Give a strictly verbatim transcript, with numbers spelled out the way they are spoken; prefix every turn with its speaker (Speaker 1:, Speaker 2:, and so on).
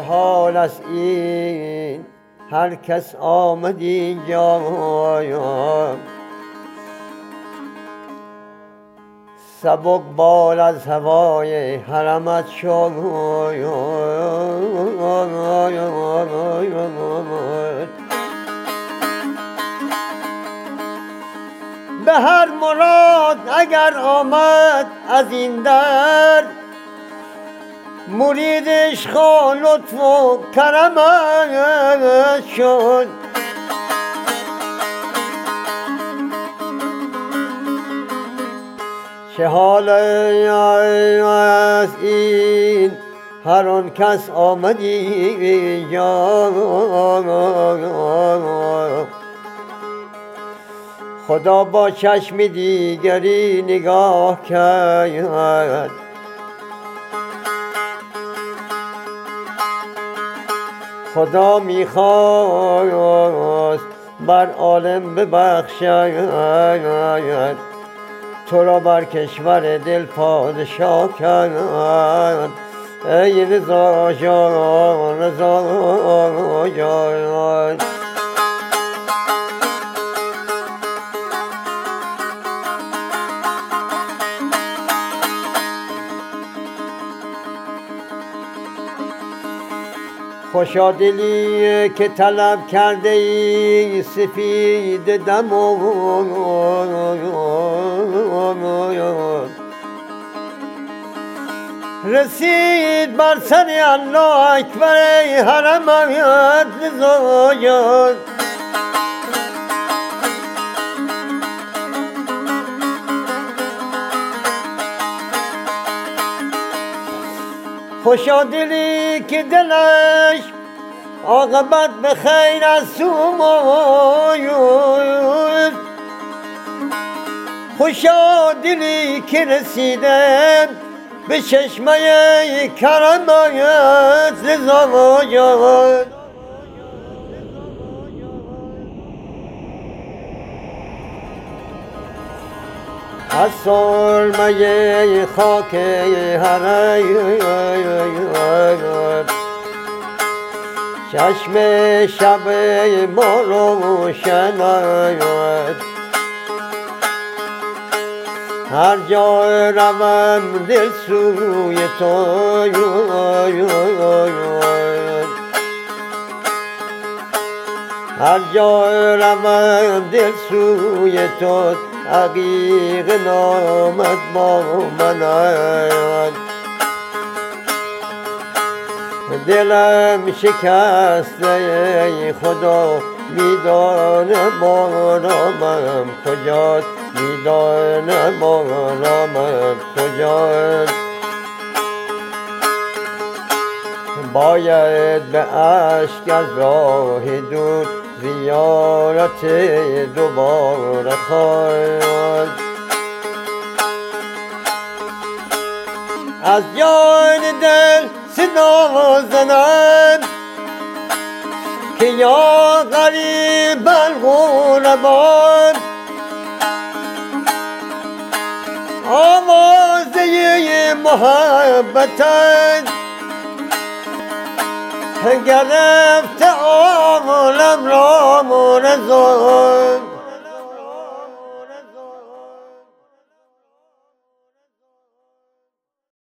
Speaker 1: حال است این هر کس آمد اینجا، سبک بال از هوای حرمت شد. به هر مراد اگر آمد از این در، مرید عشق و لطف و کرمت شد. چه حال از این هر آن کس آمد اینجا، خدا با چشم دیگری نگاه کرد. خدا میخواست بر عالم ببخشد، تو را بر کشور دل پادشاه کرد. ای رضا جان، رضا جان، خوشا دلی که طلب کرده ای سفید دم، رسید بر سر الله اکبر حرمت رضا جان. خوشا دلی که دلش عاقبت به خیر از سوماید، خوشا دلی که رسیده به چشمه کرمت رضا جان. از سرمه خاک حرم چشم شب ما روشن آید. هر جا روم دل سوی تو، هر جا روم دل سوی تو، عقیق نامت با من آید. دلم شکسته ای خدا، میدانم آرامم کجاست، میدانم آرامم کجاست. باید به اشک از راه دور زیارت دوباره خواهد. از جان دل صدا زنند که یا غریب الغربان، آوازه محبتند گرفت عالم را رضا.